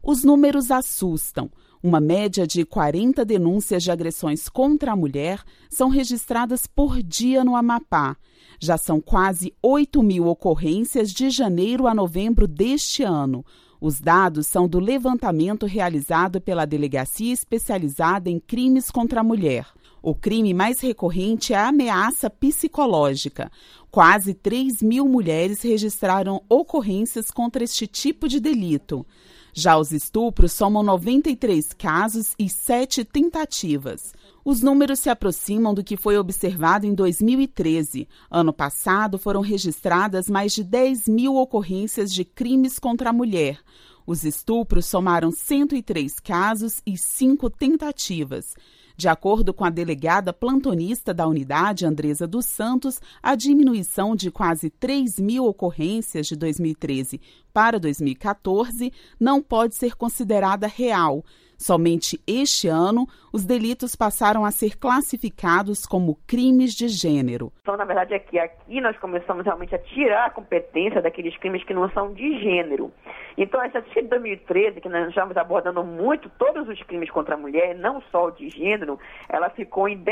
Os números assustam. Uma média de 40 denúncias de agressões contra a mulher são registradas por dia no Amapá. Já são quase 8.000 ocorrências de janeiro a novembro deste ano. Os dados são do levantamento realizado pela Delegacia Especializada em Crimes contra a Mulher. O crime mais recorrente é a ameaça psicológica. Quase 3.000 mulheres registraram ocorrências contra este tipo de delito. Já os estupros somam 93 casos e 7 tentativas. Os números se aproximam do que foi observado em 2013. Ano passado, foram registradas mais de 10.000 ocorrências de crimes contra a mulher. Os estupros somaram 103 casos e 5 tentativas. De acordo com a delegada plantonista da unidade, Andresa dos Santos, a diminuição de quase 3.000 ocorrências de 2013 para 2014 não pode ser considerada real. Somente este ano, os delitos passaram a ser classificados como crimes de gênero. Então, na verdade, é que aqui nós começamos realmente a tirar a competência daqueles crimes que não são de gênero. Então, essa estatística de 2013, que nós estamos abordando muito todos os crimes contra a mulher, não só o de gênero, ela ficou em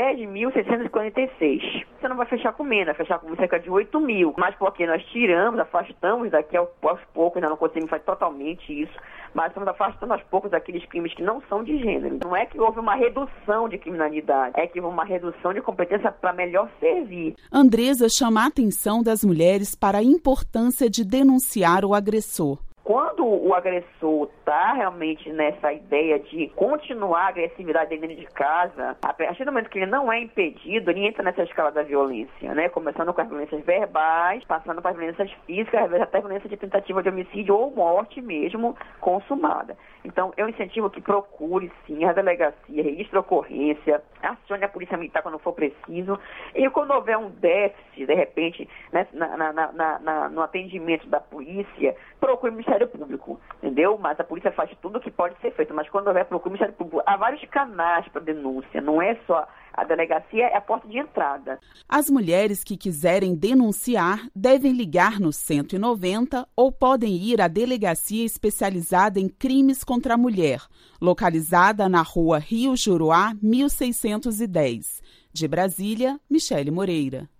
10.646. Você não vai fechar com menos, vai fechar com cerca de 8.000. Mas porque nós tiramos, afastamos daqui aos poucos, nós não conseguimos fazer totalmente isso, mas estamos afastando aos poucos aqueles crimes que não são de gênero. Não é que houve uma redução de criminalidade, é que houve uma redução de competência para melhor servir. Andresa chama a atenção das mulheres para a importância de denunciar o agressor. Quando o agressor está realmente nessa ideia de continuar a agressividade dentro de casa, a partir do momento que ele não é impedido, ele entra nessa escala da violência, né? Começando com as violências verbais, passando para as violências físicas, às vezes até violência de tentativa de homicídio ou morte mesmo consumada. Então, eu incentivo que procure, sim, a delegacia, registre a ocorrência, acione a polícia militar quando for preciso, e quando houver um déficit, de repente, né, no atendimento da polícia, procure o Ministério Público, entendeu? Mas a polícia faz tudo o que pode ser feito, mas quando houver procure o Ministério Público, há vários canais para denúncia, não é só a delegacia, é a porta de entrada. As mulheres que quiserem denunciar devem ligar no 190 ou podem ir à Delegacia Especializada em Crimes contra a Mulher, localizada na Rua Rio Juruá, 1610. De Brasília, Michele Moreira.